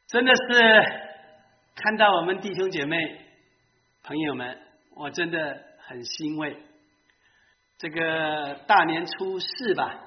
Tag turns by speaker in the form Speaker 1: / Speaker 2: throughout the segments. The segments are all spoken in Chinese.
Speaker 1: 真的是看到我们弟兄姐妹朋友们，我真的很欣慰。这个大年初4吧，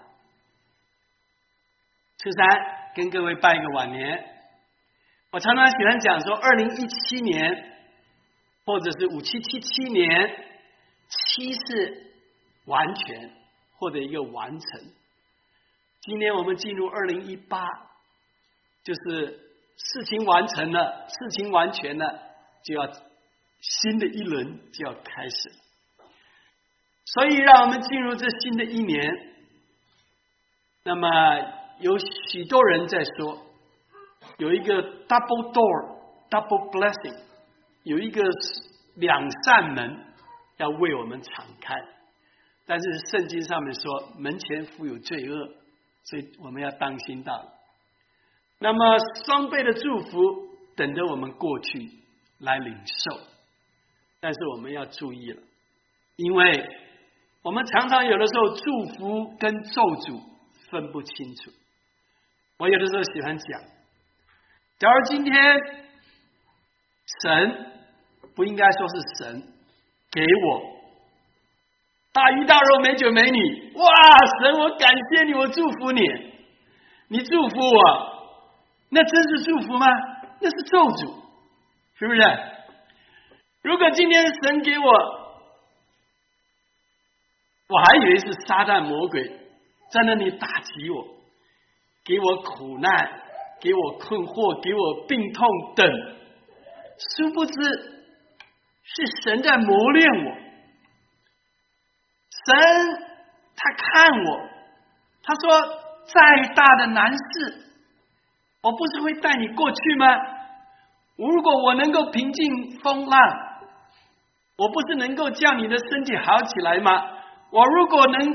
Speaker 1: 初3跟各位拜个晚年。我常常喜欢讲说2017年或者是5777年7是完全或者一个完成。今年我们进入2018，就是事情完成了，事情完全了，就要新的一轮就要开始了。所以让我们进入这新的一年，那么有许多人在说有一个 double door double blessing， 有一个2扇门要为我们敞开，但是圣经上面说门前富有罪恶，所以我们要当心到了。那么双倍的祝福等着我们过去来领受，但是我们要注意了，因为我们常常有的时候祝福跟咒诅分不清楚。我有的时候喜欢讲，假如今天神，不应该说是神给我大鱼大肉美酒美女，哇，神我感谢你，我祝福你，你祝福我，那真是祝福吗？那是咒诅，是不是？如果今天神给我还以为是撒旦魔鬼在那里打击我，给我苦难，给我困惑，给我病痛等，殊不知是神在磨练我。神他看我，他说再大的难事，我不是会带你过去吗？如果我能够平静风浪，我不是能够叫你的身体好起来吗？我如果能够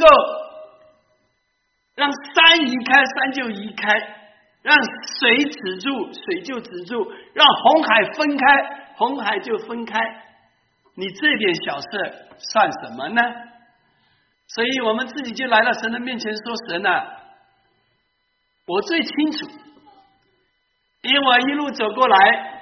Speaker 1: 让山移开，山就移开，让水止住，水就止住，让红海分开，红海就分开，你这点小事算什么呢？所以我们自己就来到神的面前说，神啊，我最清楚，因为我一路走过来，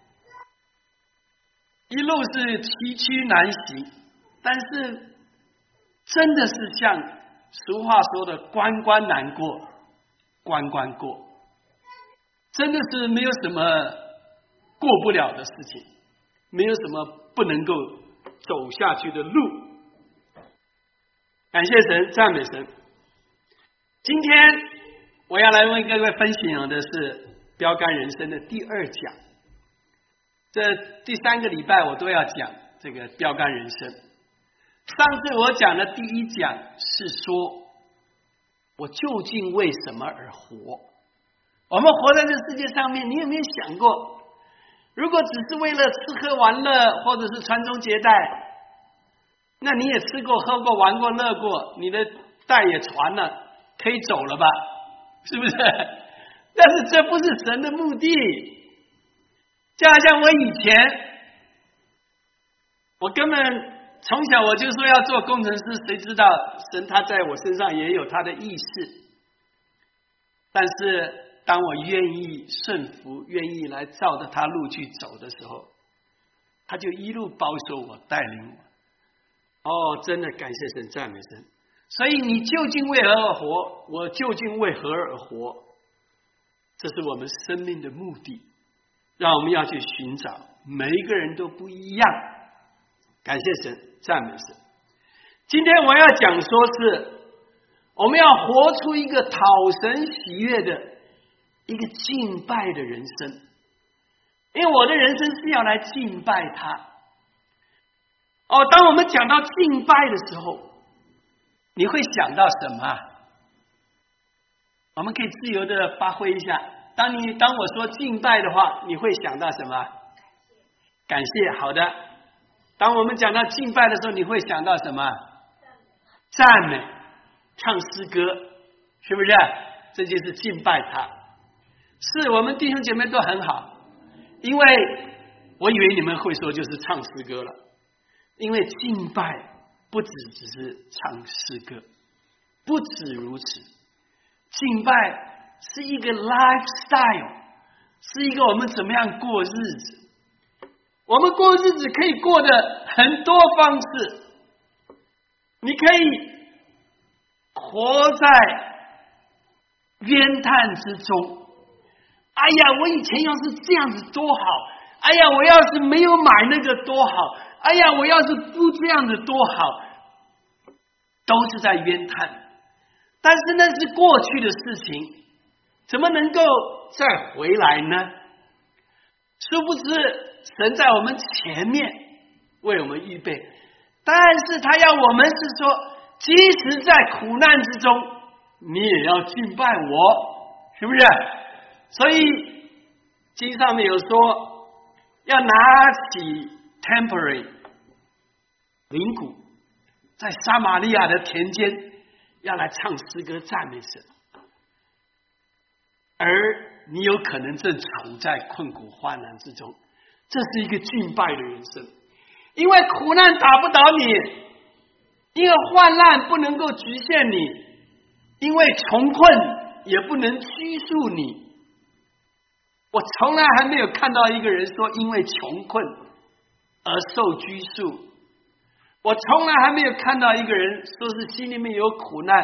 Speaker 1: 一路是崎岖难行，但是真的是像俗话说的关关难过关关过，真的是没有什么过不了的事情，没有什么不能够走下去的路。感谢神，赞美神。今天我要来为各位分享的是标杆人生的第2讲，这第3个礼拜我都要讲这个标杆人生。上次我讲的第1讲是说我究竟为什么而活。我们活在这世界上面，你有没有想过，如果只是为了吃喝玩乐或者是传宗接代，那你也吃过喝过玩过乐过，你的代也传了，可以走了吧，是不是？但是这不是神的目的。就好像我以前，我根本从小我就说要做工程师，谁知道神他在我身上也有他的意识。但是当我愿意顺服，愿意来照着他路去走的时候，他就一路保守我，带领我。哦，真的感谢神，赞美神。所以你究竟为何而活？我究竟为何而活？这是我们生命的目的，让我们要去寻找，每一个人都不一样。感谢神，赞美神。今天我要讲说是我们要活出一个讨神喜悦的一个敬拜的人生，因为我的人生是要来敬拜他。当我们讲到敬拜的时候，你会想到什么？我们可以自由的发挥一下。当我说敬拜的话，你会想到什么？感谢。好的。当我们讲到敬拜的时候，你会想到什么？赞美，唱诗歌，是不是？这就是敬拜他。是我们弟兄姐妹都很好，因为我以为你们会说就是唱诗歌了，因为敬拜不只是唱诗歌，不止如此，敬拜是一个 lifestyle， 是一个我们怎么样过日子。我们过日子可以过的很多方式，你可以活在冤叹之中。哎呀，我以前要是这样子多好！哎呀，我要是没有买那个多好！哎呀，我要是不这样子多好！都是在冤叹。但是那是过去的事情，怎么能够再回来呢？殊不知神在我们前面为我们预备，但是他要我们是说，即使在苦难之中，你也要敬拜我，是不是？所以经上面有说，要拿起 tambourine 铃鼓，在撒玛利亚的田间要来唱诗歌赞美神。而你有可能正处在困苦患难之中，这是一个敬拜的人生。因为苦难打不倒你，因为患难不能够局限你，因为穷困也不能拘束你。我从来还没有看到一个人说因为穷困而受拘束，我从来还没有看到一个人说是心里面有苦难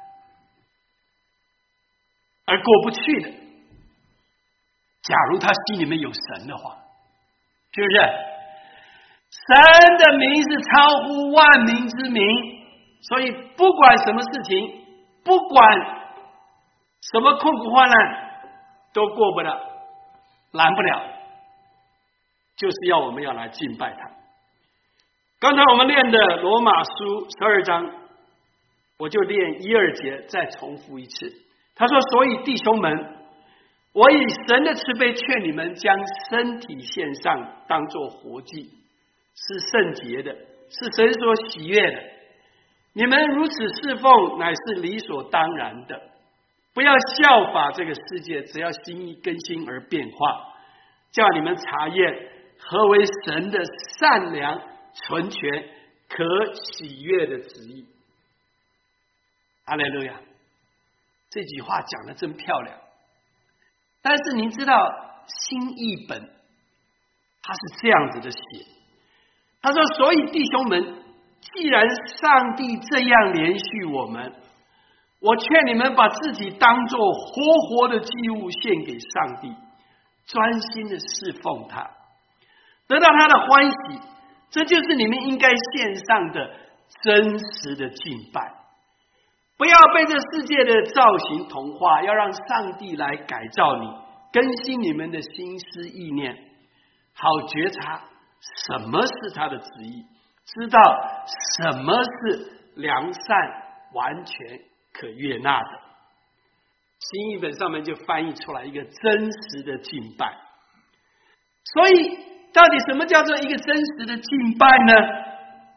Speaker 1: 而过不去的。假如他心里面有神的话，是不是？神的名是超乎万民之名，所以不管什么事情，不管什么困苦患难，都过不了，拦不了，就是要我们要来敬拜他。刚才我们练的罗马书12章，我就练1、2节再重复一次。他说，所以弟兄们，我以神的慈悲劝你们，将身体献上，当作活祭，是圣洁的，是神所喜悦的。你们如此侍奉，乃是理所当然的。不要效法这个世界，只要心意更新而变化，叫你们查验何为神的善良、纯全、可喜悦的旨意。哈利路亚！这句话讲得真漂亮。但是您知道新译本它是这样子的写，他说，所以弟兄们，既然上帝这样连续我们，我劝你们把自己当作活活的祭物献给上帝，专心的侍奉他，得到他的欢喜，这就是你们应该献上的真实的敬拜。不要被这世界的造型同化，要让上帝来改造你，更新你们的心思意念，好觉察什么是他的旨意，知道什么是良善、完全、可悦纳的。新译本上面就翻译出来一个真实的敬拜。所以到底什么叫做一个真实的敬拜呢？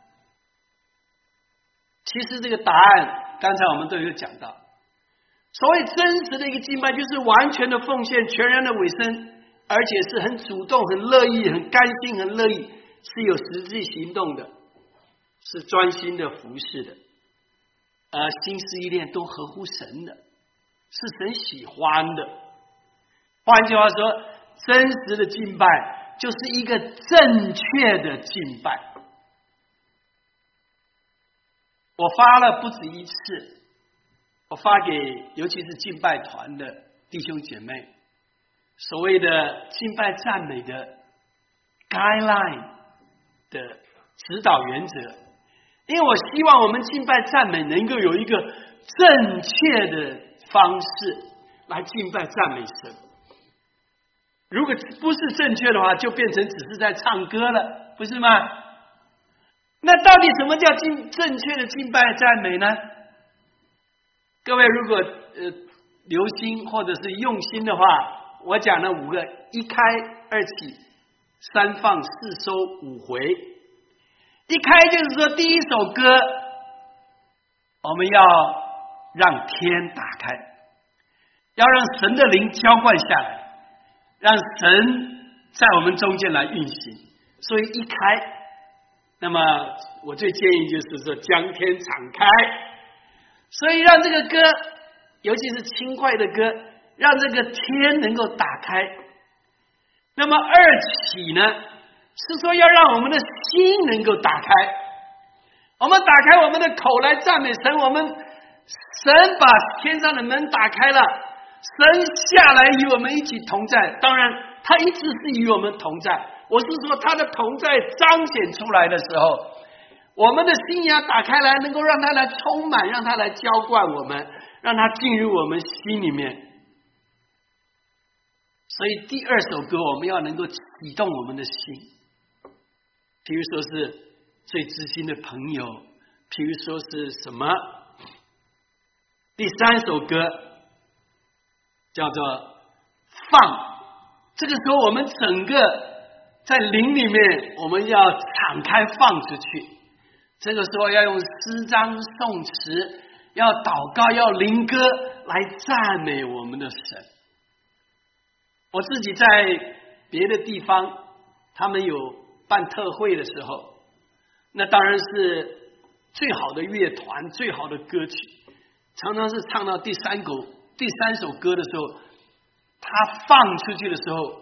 Speaker 1: 其实这个答案刚才我们都有讲到。所谓真实的一个敬拜，就是完全的奉献，全然的委身，而且是很主动、很乐意、很甘心、很乐意，是有实际行动的，是专心的服侍的，心思意念都合乎神的，是神喜欢的。换句话说，真实的敬拜就是一个正确的敬拜。我发了不止一次，我发给尤其是敬拜团的弟兄姐妹，所谓的敬拜赞美的 guideline 的指导原则。因为我希望我们敬拜赞美能够有一个正确的方式来敬拜赞美神。如果不是正确的话，就变成只是在唱歌了，不是吗？那到底什么叫正确的敬拜赞美呢？各位如果留心或者是用心的话，我讲了5个：一开、二起、三放、四收、5回。一开就是说，第一首歌我们要让天打开，要让神的灵浇灌下来，让神在我们中间来运行。所以一开，那么我最建议就是说将天敞开，所以让这个歌，尤其是轻快的歌，让这个天能够打开， 那么二起呢，是说要让我们的心能够打开，我们打开我们的口来赞美神，神把天上的门打开了，神下来与我们一起同在，当然他一直是与我们同在，我是说他的同在彰显出来的时候，我们的心也要打开来，能够让他来充满，让他来浇灌我们，让他进入我们心里面。所以第二首歌我们要能够启动我们的心，比如说是最知心的朋友，比如说是什么。第三首歌叫做放，这个时候我们整个在灵里面我们要敞开放出去，这个时候要用诗章颂词，要祷告，要灵歌来赞美我们的神。我自己在别的地方他们有办特会的时候，那当然是最好的乐团，最好的歌曲，常常是唱到第三首歌的时候，他放出去的时候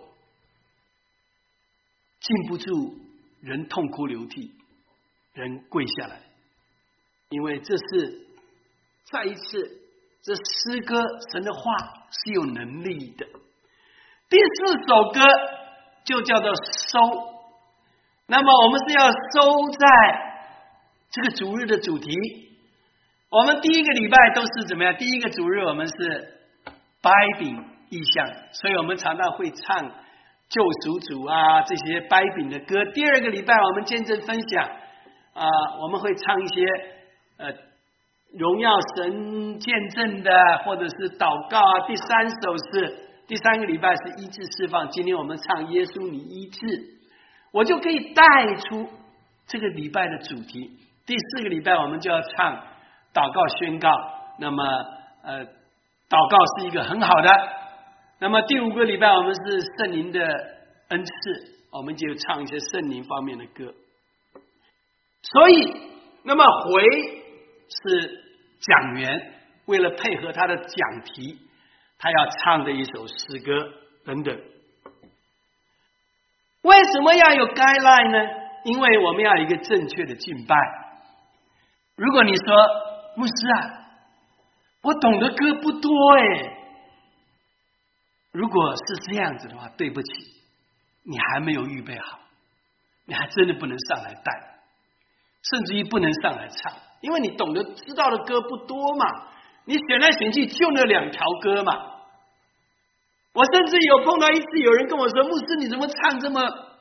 Speaker 1: 禁不住人痛哭流涕，人跪下来，因为这是再一次，这诗歌神的话是有能力的。第四首歌就叫做收，那么我们是要收在这个主日的主题。我们第一个礼拜都是怎么样？第一个主日我们是掰饼意象，所以我们常常会唱救赎主啊这些掰饼的歌。第二个礼拜我们见证分享我们会唱一些荣耀神见证的，或者是祷告啊。第三个礼拜是医治释放，今天我们唱耶稣你医治，我就可以带出这个礼拜的主题。第四个礼拜我们就要唱祷告宣告，那么祷告是一个很好的。那么第五个礼拜我们是圣灵的恩赐，我们就唱一些圣灵方面的歌。所以那么回是讲员，为了配合他的讲题，他要唱的一首诗歌等等。为什么要有 guideline 呢？因为我们要有一个正确的敬拜。如果你说牧师啊，我懂的歌不多如果是这样子的话，对不起，你还没有预备好，你还真的不能上来带，甚至于不能上来唱，因为你懂得知道的歌不多嘛，你选来选去就那2条歌嘛。我甚至有碰到一次有人跟我说，牧师你怎么唱这么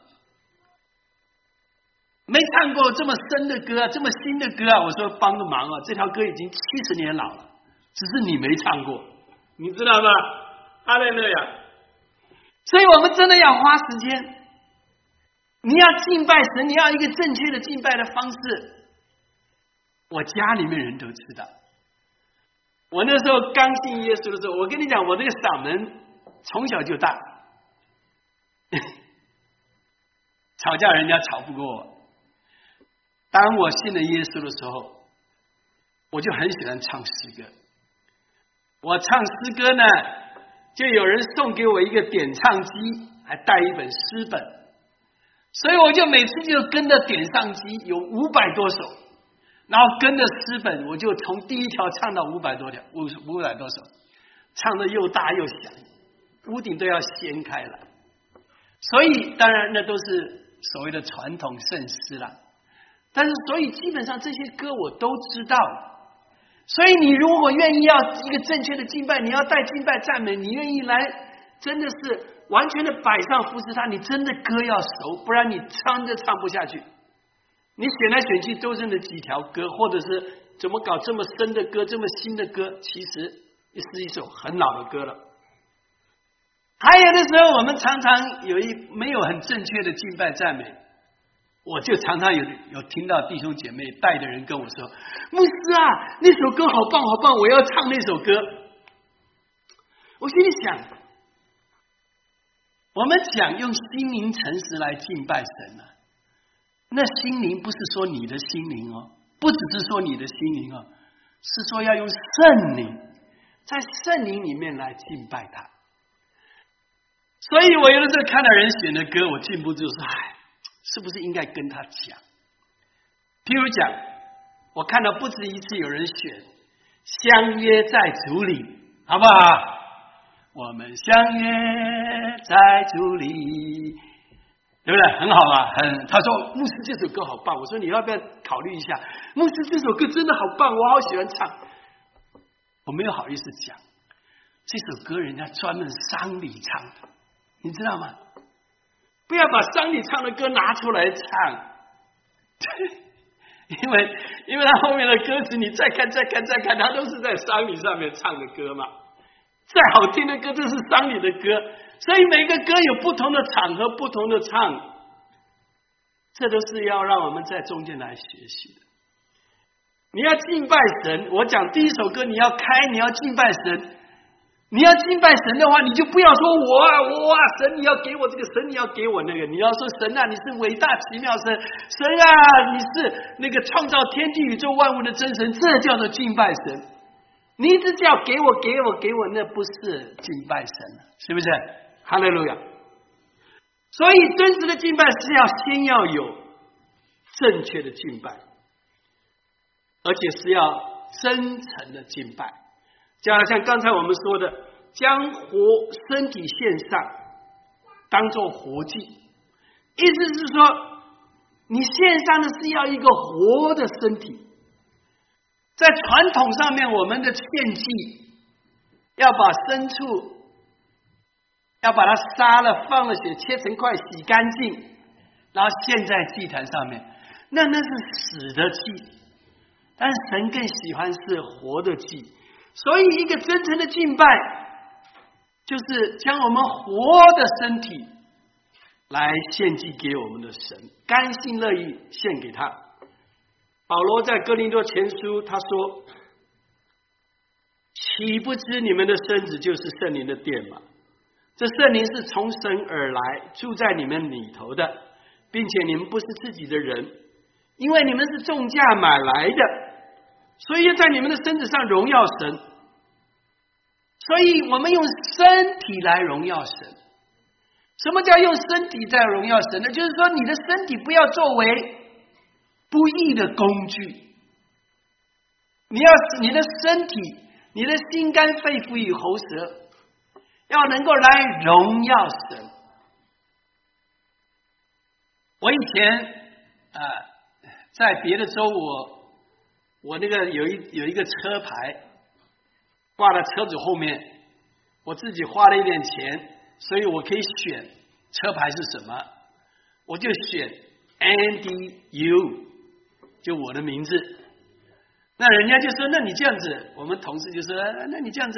Speaker 1: 没唱过这么深的歌啊，这么新的歌啊？我说帮个忙啊，这条歌已经70年老了，只是你没唱过，你知道吗？哈利路亚！所以我们真的要花时间，你要敬拜神，你要一个正确的敬拜的方式。我家里面人都知道，我那时候刚信耶稣的时候，我跟你讲，我这个嗓门从小就大，吵架人家吵不过我。当我信了耶稣的时候，我就很喜欢唱诗歌。我唱诗歌呢，就有人送给我一个点唱机，还带一本诗本，所以我就每次就跟着点唱机，有500多首，然后跟着诗本，我就从第一条唱到500多首，唱的又大又响，屋顶都要掀开了。所以当然那都是所谓的传统圣诗啦，但是所以基本上这些歌我都知道。所以你如果愿意要一个正确的敬拜，你要带敬拜赞美，你愿意来真的是完全的摆上服侍他，你真的歌要熟，不然你唱就唱不下去。你选来选去都是那几条歌，或者是怎么搞这么深的歌，这么新的歌，其实是一首很老的歌了。还有的时候我们常常没有很正确的敬拜赞美，我就常常有听到弟兄姐妹带的人跟我说，牧师啊，那首歌好棒好棒，我要唱那首歌。我心里想，我们讲用心灵诚实来敬拜神啊，那心灵不是说你的心灵哦，不只是说你的心灵哦，是说要用圣灵，在圣灵里面来敬拜他。 所以我有的时候看到人选的歌，我禁不住说，是不是应该跟他讲？譬如讲，我看到不止一次有人选相约在主里，好不好？我们相约在主里，对不对？很好吧？他说牧师这首歌好棒，我说你要不要考虑一下？牧师这首歌真的好棒，我好喜欢唱。我没有好意思讲，这首歌人家专门丧礼唱的，你知道吗？不要把丧礼唱的歌拿出来唱，因为他后面的歌词你再看，他都是在丧礼上面唱的歌嘛。再好听的歌都是丧礼的歌，所以每个歌有不同的场合，不同的唱，这都是要让我们在中间来学习的。你要敬拜神，我讲第一首歌你要敬拜神，你要敬拜神的话，你就不要说我啊，神你要给我这个，神你要给我那个，你要说神啊，你是伟大奇妙神，神啊，你是那个创造天地宇宙万物的真神，这叫做敬拜神。你一直叫给我，那不是敬拜神，是不是？哈利路亚！所以真实的敬拜是先要有正确的敬拜，而且是要真诚的敬拜。就好像刚才我们说的，将身体献上，当作活祭，意思是说，你献上的是要一个活的身体。在传统上面，我们的献祭要把牲畜要把它杀了，放了血，切成块，洗干净，然后献在祭坛上面。那是死的祭，但是神更喜欢是活的祭。所以，一个真诚的敬拜，就是将我们活的身体来献祭给我们的神，甘心乐意献给他。保罗在哥林多前书他说，岂不知你们的身子就是圣灵的殿吗？这圣灵是从神而来，住在你们里头的，并且你们不是自己的人，因为你们是重价买来的，所以要在你们的身子上荣耀神。所以我们用身体来荣耀神。什么叫用身体在荣耀神呢？就是说你的身体不要作为不义的工具，你的身体，你的心肝肺腑与喉舌，要能够来荣耀神。我以前在别的州，我那个有一个车牌挂在车子后面，我自己花了一点钱，所以我可以选车牌是什么，我就选 Andy U， 就我的名字。那人家就说，那你这样子，我们同事就说，那你这样子，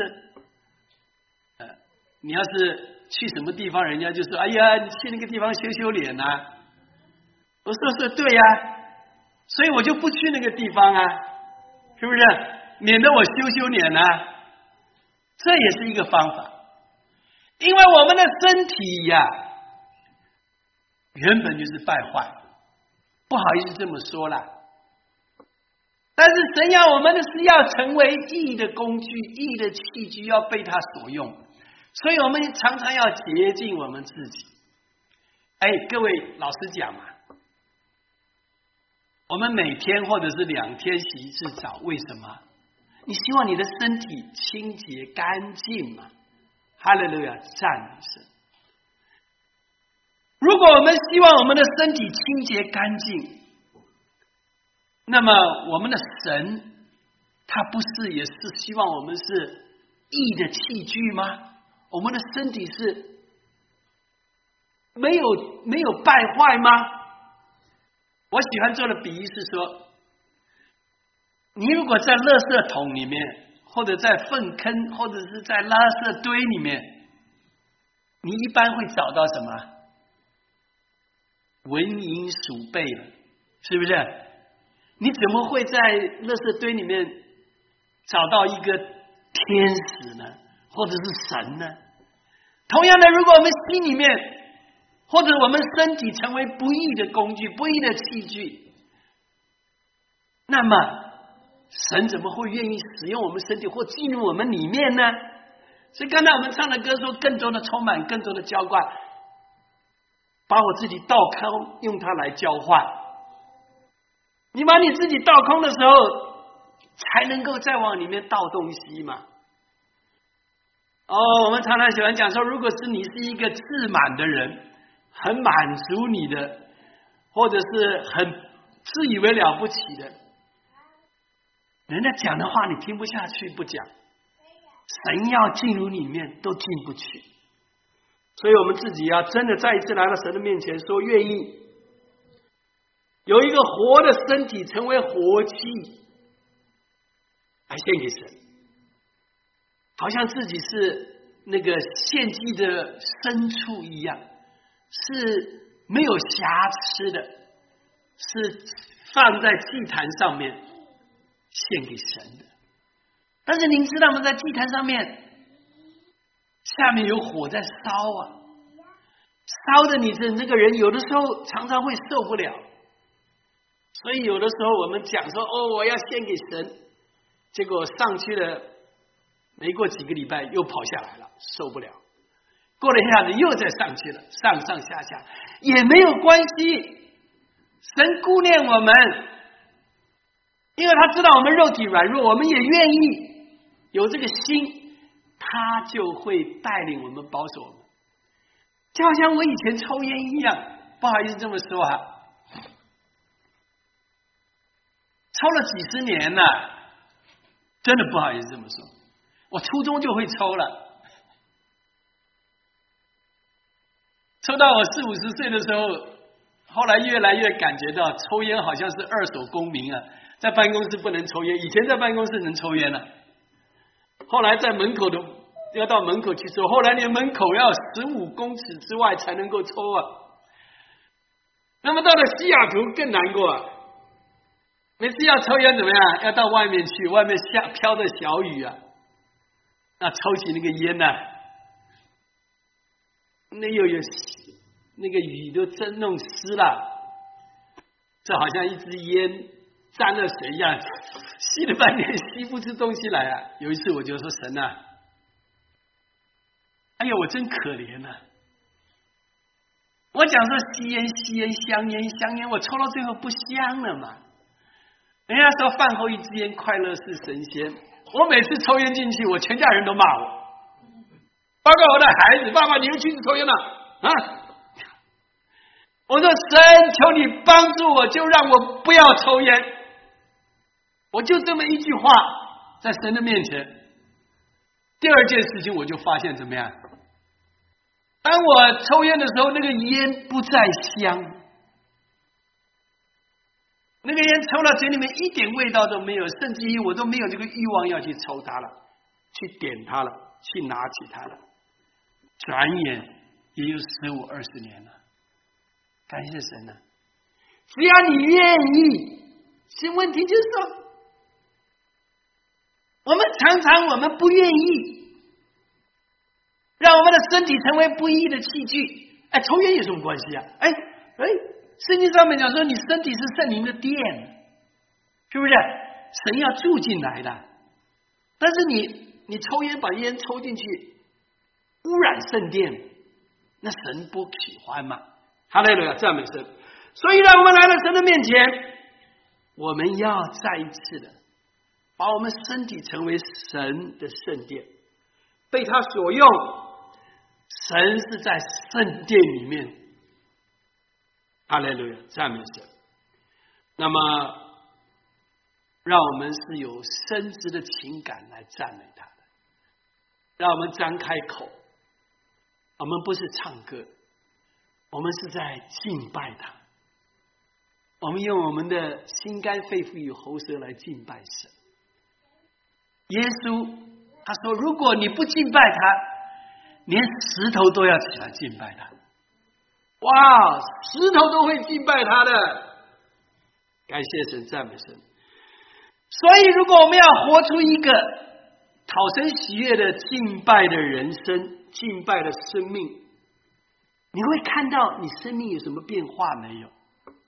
Speaker 1: 你要是去什么地方，人家就说，哎呀，你去那个地方修脸啊。我说对呀，所以我就不去那个地方啊，是不是？免得我修脸啊。这也是一个方法，因为我们的身体呀，原本就是败坏，不好意思这么说啦。但是神要我们的是要成为义的工具，义的器具，要被他所用，所以我们常常要洁净我们自己。各位老实讲嘛，我们每天或者是2天洗一次澡，为什么？你希望你的身体清洁干净嘛？哈利路亚，赞美神。如果我们希望我们的身体清洁干净，那么我们的神他不是也是希望我们是义的器具吗？我们的身体是没有败坏吗？我喜欢做的比喻是说，你如果在垃圾桶里面，或者在粪坑，或者是在垃圾堆里面，你一般会找到什么？蚊蝇鼠辈了，是不是？你怎么会在垃圾堆里面找到一个天使呢？或者是神呢？同样的，如果我们心里面或者我们身体成为不义的工具，不义的器具，那么神怎么会愿意使用我们身体或进入我们里面呢？ 所以刚才我们唱的歌说，更多的充满，更多的浇灌，把我自己倒空，用它来交换。你把你自己倒空的时候，才能够再往里面倒东西嘛。我们常常喜欢讲说，如果是你是一个自满的人，很满足你的，或者是很自以为了不起的，人家讲的话你听不下去不讲，神要进入里面都进不去。所以我们自己要真的再一次来到神的面前，说愿意有一个活的身体成为活祭来献给神，好像自己是那个献祭的牲畜一样，是没有瑕疵的，是放在祭坛上面献给神的。但是您知道吗？在祭坛上面下面有火在烧啊，烧的你的那个人有的时候常常会受不了。所以有的时候我们讲说我要献给神，结果上去了没过几个礼拜又跑下来了，受不了，过了一下子又再上去了，上上下下也没有关系，神顾念我们，因为他知道我们肉体软弱，我们也愿意有这个心，他就会带领我们，保守我们。就好像我以前抽烟一样，不好意思这么说啊，抽了几十年了，真的不好意思这么说，我初中就会抽了，抽到我40、50岁的时候，后来越来越感觉到抽烟好像是二手公民啊，在办公室不能抽烟，以前在办公室能抽烟了，后来在门口的要到门口去抽，后来连门口要15公尺之外才能够抽啊。那么到了西雅图更难过啊，每次要抽烟怎么样？要到外面去，外面飘着小雨啊，那抽起那个烟啊，那又有那个雨都真弄湿了，这好像一支烟沾了水一样，吸了半天吸不出东西来啊。有一次我就说神啊，哎呀我真可怜啊，我讲说吸烟吸烟，香烟香烟，我抽到最后不香了嘛。人家说饭后一支烟，快乐是神仙。我每次抽烟进去，我全家人都骂我，包括我的孩子，爸爸你又去抽烟了啊！我说神，求你帮助我，就让我不要抽烟。我就这么一句话，在神的面前。第二件事情，我就发现怎么样？当我抽烟的时候，那个烟不再香。那个烟抽到嘴里面一点味道都没有，甚至于我都没有这个欲望要去抽它了，去点它了，去拿起它了。转眼也有15、20年了，感谢神啊！只要你愿意，其实问题就是说，我们常常我们不愿意，让我们的身体成为不义的器具。哎，抽烟有什么关系啊？圣经上面讲说，你身体是圣灵的殿，是不是？神要住进来的。但是你抽烟，把烟抽进去，污染圣殿，那神不喜欢嘛？哈利路亚，赞美神！所以让我们来到神的面前，我们要再一次的把我们身体成为神的圣殿，被他所用。神是在圣殿里面。哈利路亚，赞美神。那么让我们是有深知的情感来赞美他的，让我们张开口，我们不是唱歌，我们是在敬拜他，我们用我们的心肝肺腑与喉舌来敬拜神。耶稣他说，如果你不敬拜他，连石头都要起来敬拜他。哇，石头都会敬拜他的，感谢神，赞美神。所以如果我们要活出一个讨神喜悦的敬拜的人生，敬拜的生命，你会看到你生命有什么变化没有？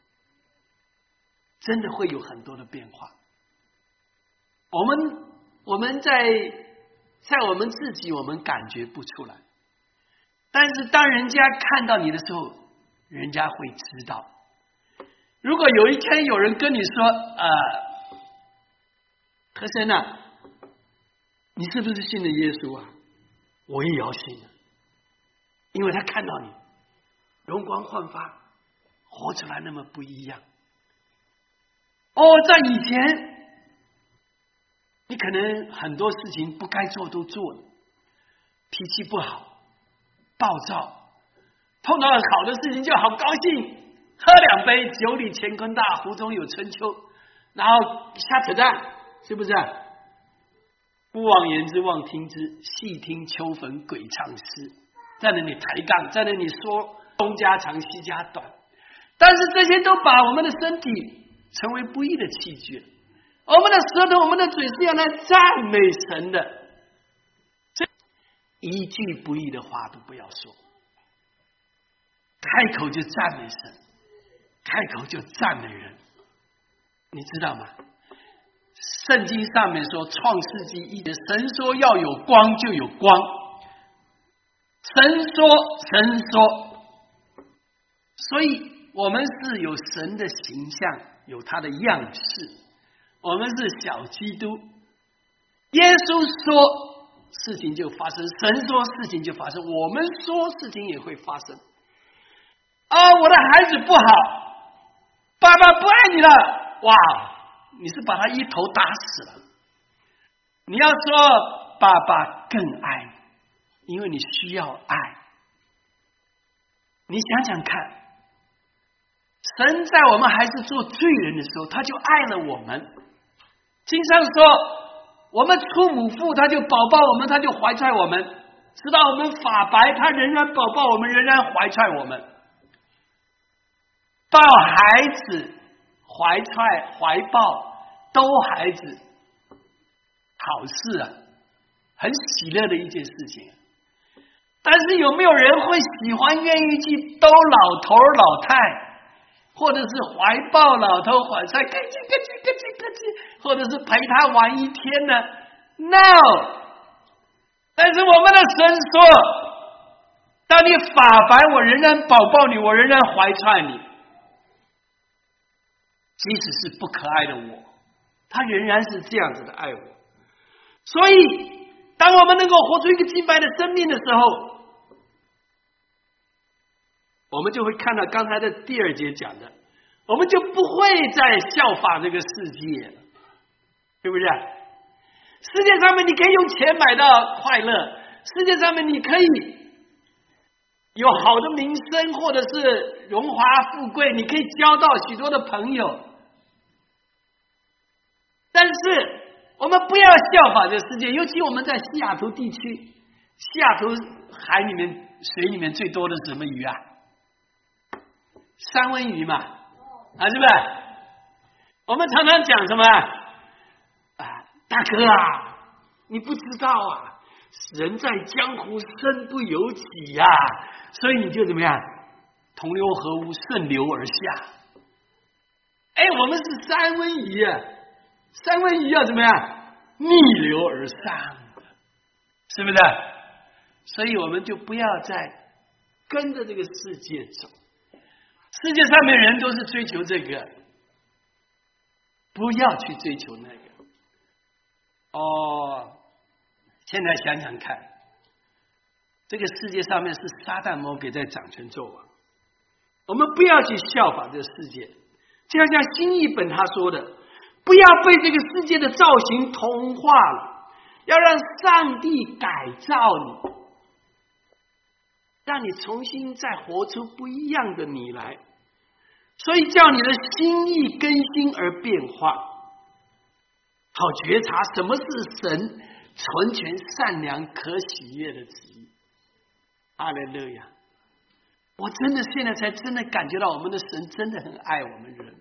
Speaker 1: 真的会有很多的变化。我们在在我们自己我们感觉不出来，但是当人家看到你的时候，人家会知道。如果有一天有人跟你说和珅啊，你是不是信了耶稣啊？我也要信了，因为他看到你容光焕发，活出来那么不一样。在以前你可能很多事情不该做都做了，脾气不好，暴躁，碰到好的事情就好高兴，喝2杯，酒里乾坤大，壶中有春秋，然后瞎扯淡，是不是？不忘言之，忘听之，细听秋坟鬼唱诗，在那里抬杠，在那里说东家长西家短，但是这些都把我们的身体成为不义的器具了。我们的舌头，我们的嘴是要来赞美神的，这一句不义的话都不要说，开口就赞美神，开口就赞美人，你知道吗？圣经上面说，创世纪1节，神说要有光就有光，神说，所以我们是有神的形象，有他的样式，我们是小基督。耶稣说事情就发生，神说事情就发生，我们说事情也会发生。我的孩子不好，爸爸不爱你了，哇，你是把他一头打死了。你要说爸爸更爱你，因为你需要爱。你想想看，神在我们还是做罪人的时候，他就爱了我们。经上说，我们出母腹，他就保抱我们，他就怀揣我们，直到我们发白，他仍然保抱我们，仍然怀揣我们。抱孩子，怀揣、怀抱，都孩子，好事啊，很喜乐的一件事情。但是有没有人会喜欢、愿意去逗老头老太，或者是怀抱老头怀揣，咯叽咯叽咯叽咯叽，或者是陪他玩一天呢 ？No。但是我们的神说，当你发白，我仍然保抱你，我仍然怀揣你。即使是不可爱的我，他仍然是这样子的爱我。所以当我们能够活出一个敬拜的生命的时候，我们就会看到刚才的第2节讲的，我们就不会再效法这个世界了，对不对？世界上面你可以用钱买到快乐，世界上面你可以有好的名声，或者是荣华富贵，你可以交到许多的朋友，但是我们不要效法这个世界。尤其我们在西雅图地区，西雅图海里面、水里面最多的是什么鱼啊？三文鱼嘛，是不是？我们常常讲什么大哥啊，你不知道啊，人在江湖身不由己呀，所以你就怎么样，同流合污，顺流而下。我们是三文鱼啊，三文鱼要怎么样，逆流而上，是不是？所以我们就不要再跟着这个世界走。世界上面人都是追求这个，不要去追求那个。现在想想看，这个世界上面是撒旦魔鬼在掌权作王，我们不要去效法这个世界。就像新译本他说的，不要被这个世界的造型同化了，要让上帝改造你，让你重新再活出不一样的你来。所以叫你的心意更新而变化，好觉察什么是神纯全善良可喜悦的旨意。哈利路亚！我真的现在才真的感觉到我们的神真的很爱我们人。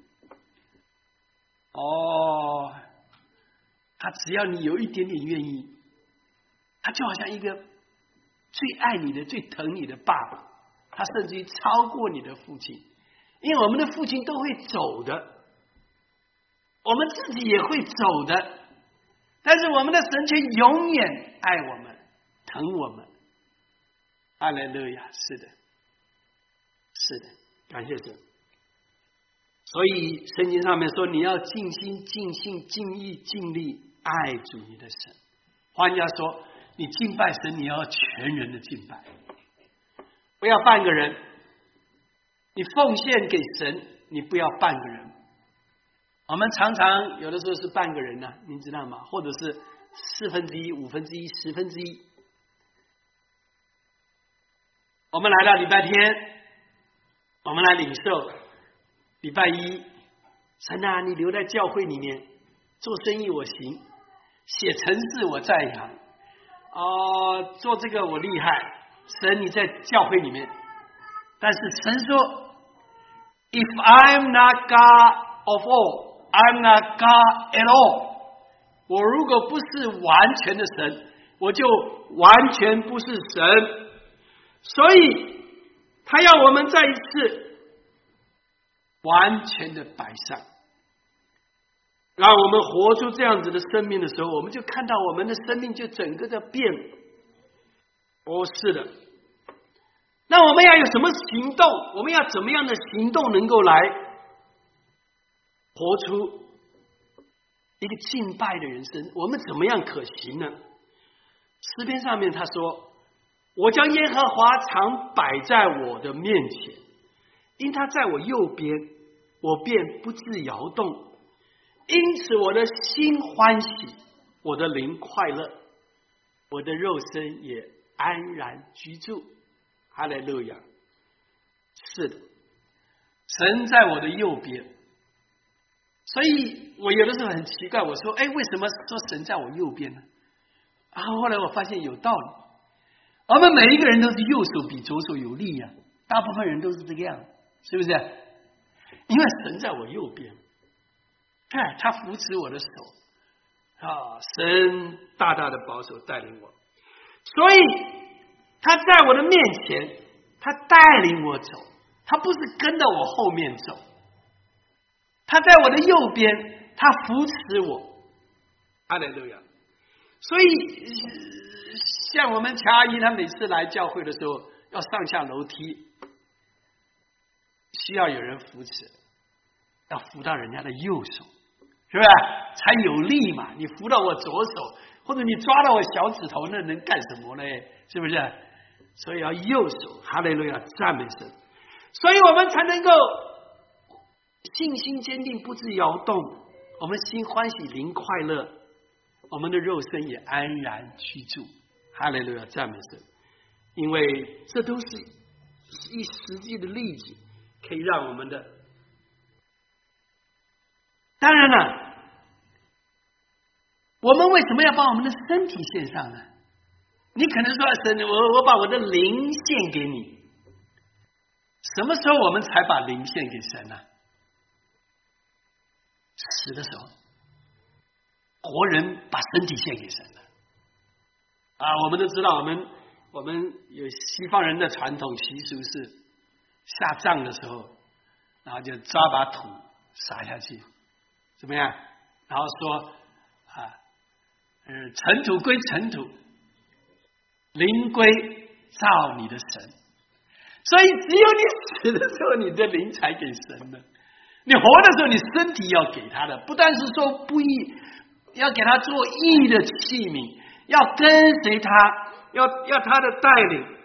Speaker 1: 他只要你有一点点愿意，他就好像一个最爱你的、最疼你的爸爸，他甚至于超过你的父亲。因为我们的父亲都会走的，我们自己也会走的， 但是我们的神却永远爱我们，疼我们。哈利路亚！是的，是的，感谢神。所以圣经上面说，你要尽心、尽性、尽意、尽力爱主你的神。换句话说，你敬拜神，你要全人的敬拜，不要半个人。你奉献给神，你不要半个人。我们常常有的时候是半个人呢，您知道吗？或者是1/4、1/5、1/10。我们来到礼拜天，我们来领受。礼拜一，神啊，你留在教会里面，做生意我行，写程式我在行，做这个我厉害。神你在教会里面，但是神说 ，If I'm not God of all, I'm not God at all。我如果不是完全的神，我就完全不是神。所以他要我们再一次完全的摆上，让我们活出这样子的生命的时候，我们就看到我们的生命就整个的变。是的。那我们要有什么行动？我们要怎么样的行动能够来活出一个敬拜的人生？我们怎么样可行呢？诗篇上面他说，我将耶和华常摆在我的面前，因他在我右边，我便不致摇动。因此我的心欢喜，我的灵快乐，我的肉身也安然居住。哈利路亚！是的，神在我的右边，所以我有的时候很奇怪，我说，为什么说神在我右边呢？后来我发现有道理。我们每一个人都是右手比左手有力啊，大部分人都是这个样，是不是？因为神在我右边，看他扶持我的手神大大的保守带领我，所以他在我的面前，他带领我走，他不是跟着我后面走，他在我的右边，他扶持我。哈利路亚！所以像我们乔阿姨，她每次来教会的时候，要上下楼梯，需要有人扶持，要扶到人家的右手，是不是才有力嘛？你扶到我左手，或者你抓到我小指头，那能干什么呢？是不是？所以要右手。哈利路亚，赞美神！所以我们才能够信心坚定，不致摇动。我们心欢喜，灵快乐，我们的肉身也安然居住。哈利路亚，赞美神！因为这都是一实际的例子，可以让我们的。当然了，我们为什么要把我们的身体献上呢？你可能说，神，我把我的灵献给你。什么时候我们才把灵献给神呢？死的时候。活人把身体献给神了我们都知道，我们有西方人的传统习俗是下葬的时候，然后就抓把土撒下去，怎么样？然后说尘土归尘土，灵归照你的神。所以只有你死的时候，你的灵才给神的。你活的时候，你身体要给他的，不但是说不义，要给他做义的器皿，要跟随他，要他的带领，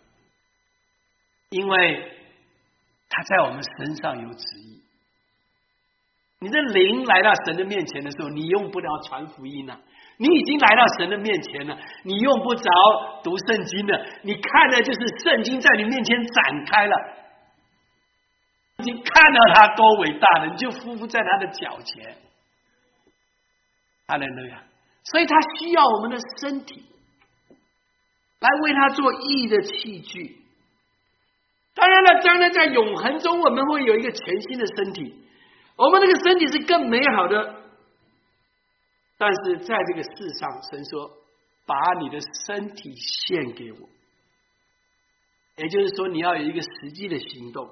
Speaker 1: 因为他在我们身上有旨意。你的灵来到神的面前的时候，你用不了传福音了。你已经来到神的面前了，你用不着读圣经了，你看的就是圣经在你面前展开了，已经看到他多伟大了，你就匍匐在他的脚前。哈利路亚！所以他需要我们的身体来为他做义的器具。当然了，将来在永恒中，我们会有一个全新的身体，我们这个身体是更美好的。但是在这个世上，神说把你的身体献给我，也就是说你要有一个实际的行动。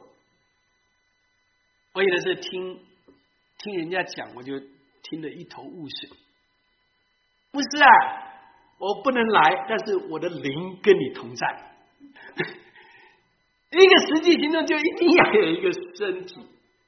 Speaker 1: 我有的时候听人家讲，我就听得一头雾水。 不是啊，我不能来，但是我的灵跟你同在。一个实际行动就一定要有一个身体，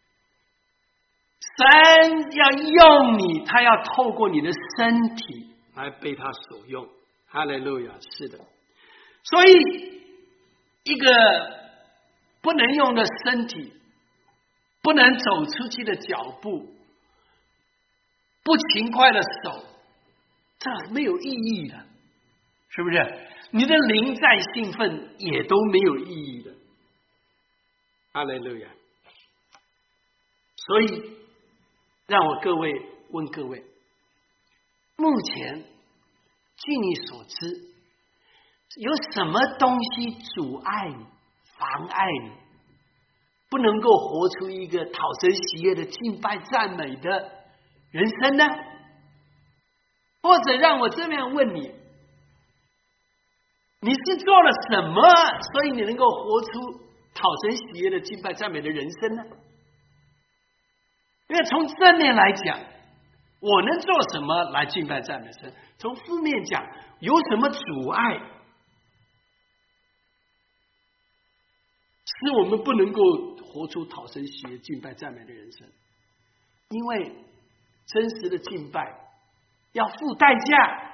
Speaker 1: 神要用你，他要透过你的身体来被他所用。哈利路亚！是的，所以一个不能用的身体，不能走出去的脚步，不勤快的手，这没有意义的，是不是？你的灵再兴奋也都没有意义的。哈利路亚！所以让我问各位，目前据你所知，有什么东西阻碍你、妨碍你，不能够活出一个讨神喜悦的敬拜赞美的人生呢？或者让我这样问你，你是做了什么，所以你能够活出讨神喜悦的敬拜赞美的人生呢？因为从正面来讲，我能做什么来敬拜赞美神？从负面讲，有什么阻碍，使我们不能够活出讨神喜悦敬拜赞美的人生？因为真实的敬拜要付代价，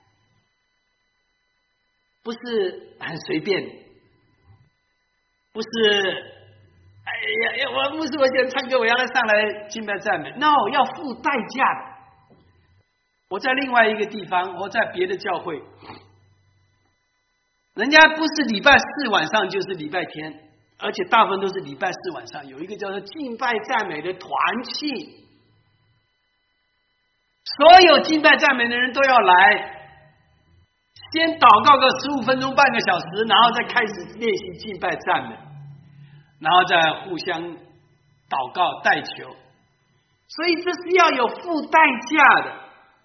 Speaker 1: 不是很随便，不是哎呀，我牧师，我想唱歌，我要来上来敬拜赞美。No， 要付代价的。我在另外一个地方，我在别的教会，人家不是礼拜四晚上就是礼拜天，而且大部分都是礼拜四晚上，有一个叫做敬拜赞美的团契，所有敬拜赞美的人都要来，先祷告个15分钟、半个小时，然后再开始练习敬拜赞美。然后再互相祷告代求，所以这是要有付代价的。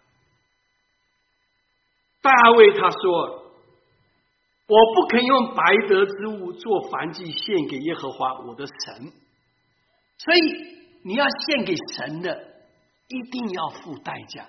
Speaker 1: 大卫他说：“我不肯用白得之物做燔祭献给耶和华我的神。”所以你要献给神的，一定要付代价。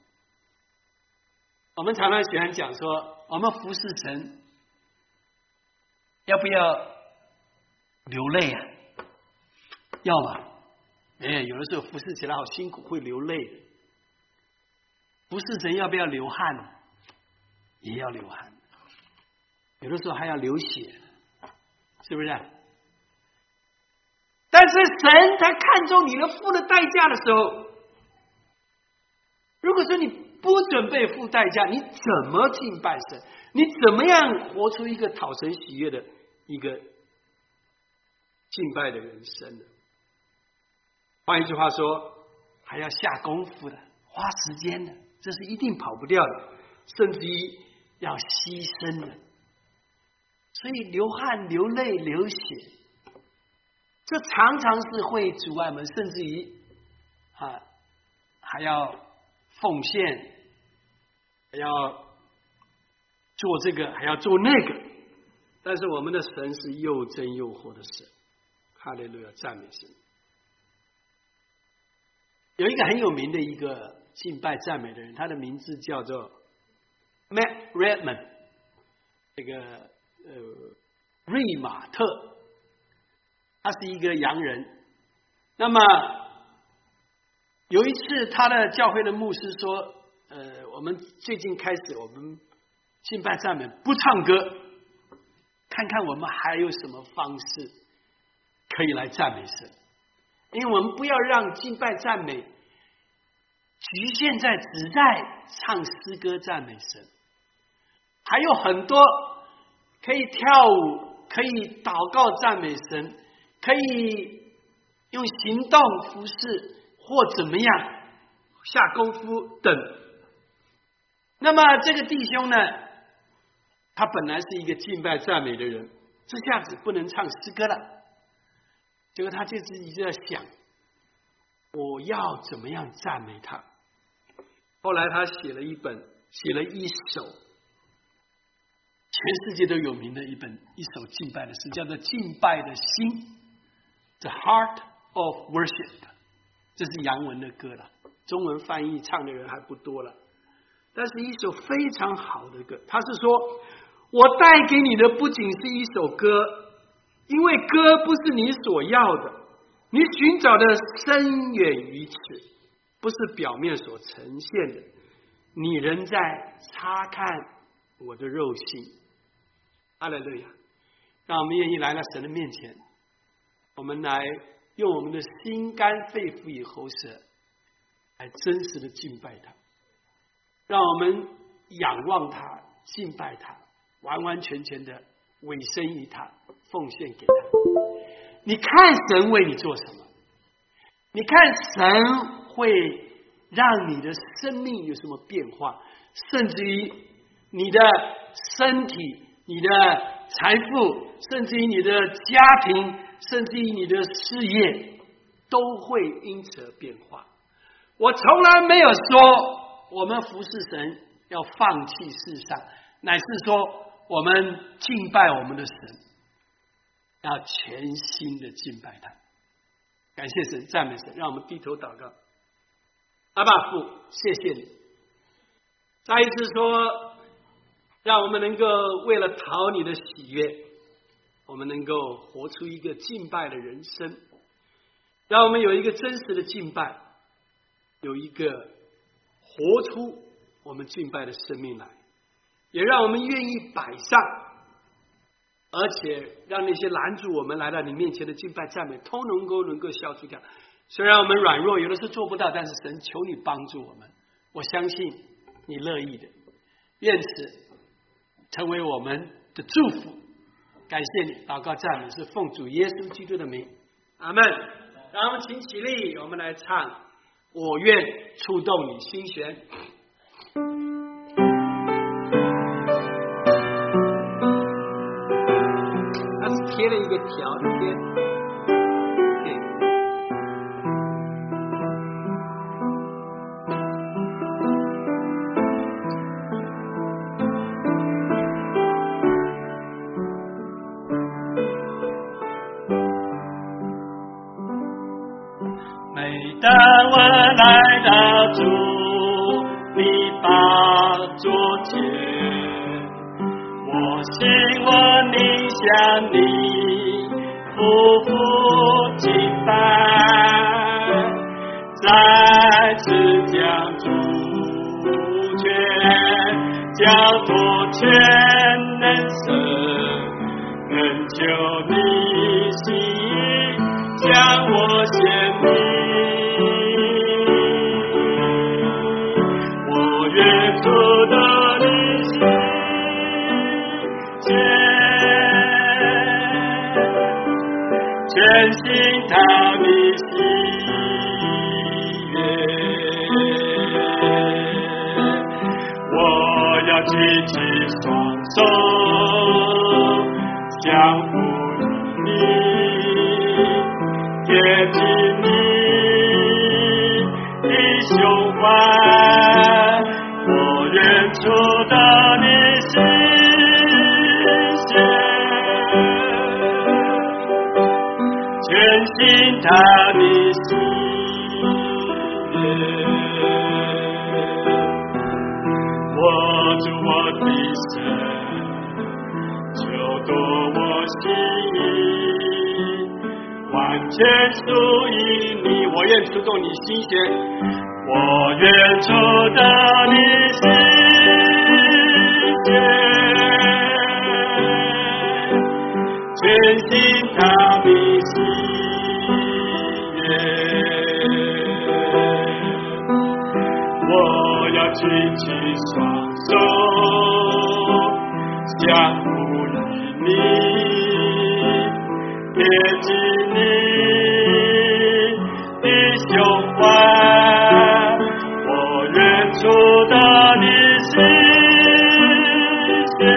Speaker 1: 我们常常喜欢讲说，我们服侍神要不要流泪啊？要吗？有的时候服侍起来好辛苦，会流泪的。服侍神要不要流汗？也要流汗。有的时候还要流血，是不是？但是神他看重你的付的代价的时候，如果说你不准备付代价，你怎么敬拜神？你怎么样活出一个讨神喜悦的一个敬拜的人生呢？换一句话说，还要下功夫的，花时间的，这是一定跑不掉的，甚至于要牺牲的。所以流汗、流泪、流血，这常常是会阻碍我们，甚至于还要奉献，还要做这个，还要做那个。但是我们的神是又真又活的神，哈利路亚，赞美神。有一个很有名的一个敬拜赞美的人，他的名字叫做 Matt Redman， 这个瑞马特，他是一个洋人。那么有一次，他的教会的牧师说：“我们最近开始，我们敬拜赞美不唱歌，看看我们还有什么方式可以来赞美神。因为我们不要让敬拜赞美局限在只在唱诗歌赞美神，还有很多可以跳舞、可以祷告赞美神，可以用行动服侍或怎么样下功夫等。”那么这个弟兄呢，他本来是一个敬拜赞美的人，这下子不能唱诗歌了，结果他就自己在想，我要怎么样赞美他。后来他写了一首全世界都有名的一首敬拜的诗，叫做《敬拜的心》，The Heart of Worship， 这是洋文的歌了，中文翻译唱的人还不多了。 但是一首非常好的歌。他是说，我带给你的不仅是一首歌，因为歌不是你所要的，你寻找的深远于此，不是表面所呈现的，你仍在察看我的肉性。哈利路亚！让我们愿意来到神的面前，我们来用我们的心肝肺腑与喉舌来真实的敬拜他，让我们仰望他，敬拜他，完完全全的委身于他，奉献给他。你看神为你做什么？你看神会让你的生命有什么变化，甚至于你的身体、你的财富，甚至于你的家庭，甚至于你的事业，都会因此而变化。我从来没有说我们服侍神要放弃世上，乃是说我们敬拜我们的神要全心的敬拜他。感谢神，赞美神，让我们低头祷告。阿爸父，谢谢你，再一次说，让我们能够为了讨你的喜悦，我们能够活出一个敬拜的人生，让我们有一个真实的敬拜，有一个活出我们敬拜的生命来，也让我们愿意摆上，而且让那些拦住我们来到你面前的敬拜赞美都能够消除掉。虽然我们软弱，有的时候做不到，但是神求你帮助我们，我相信你乐意的，愿此成为我们的祝福。感谢你，祷告赞美是奉主耶稣基督的名，阿们。让我们请起立，我们来唱我愿触动你心弦。它是贴了一个条的贴。
Speaker 2: 当我来到主你宝座前，我心我凝向你，夫妇敬拜，再次将主权交托全能神，恳求你心意将我献你。触动你心间，全心讨你喜悦。我要举起双手，相互与你，贴近你的胸怀。我愿触到你心弦，全心讨你喜悦。我主我的神，求夺我心意，完全属于你。我愿触动你心弦。我愿触到你心间，全心讨你喜悦。我要举起双手，相互与你，贴近你的胸怀。触到你心弦，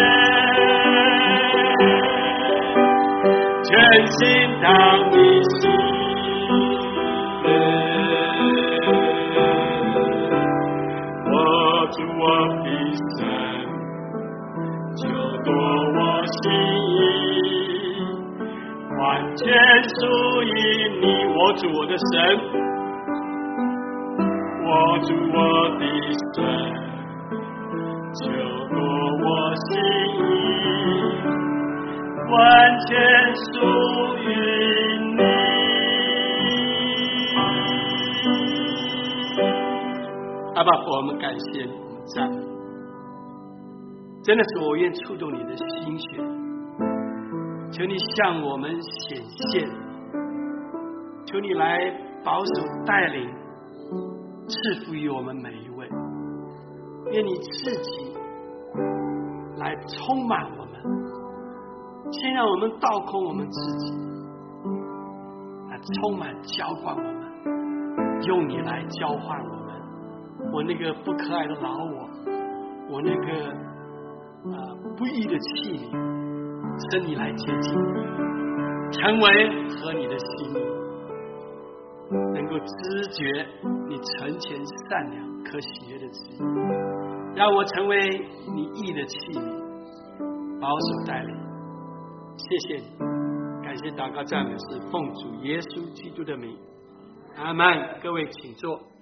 Speaker 2: 全心讨你喜悦。我主我的神，求夺我心意，完全属于你。我主我的神，我主我的神， 求过我心意，完全属于你。
Speaker 1: 阿爸父，我们感谢你，我们赞美你，真的是我愿触动你的心弦，求你向我们显现，求你来保守带领，赐福于我们每一位，愿你自己来充满我们，先让我们倒空我们自己，来充满浇灌我们，用你来交换我们。我那个不可爱的老我那个不义的器皿，神你来接近，成为合你的心意，能够知觉你诚虔善良可喜悦的旨意，让我成为你义的器皿，保守带领。谢谢你，感谢祷告赞美是奉主耶稣基督的名，阿们。各位请坐。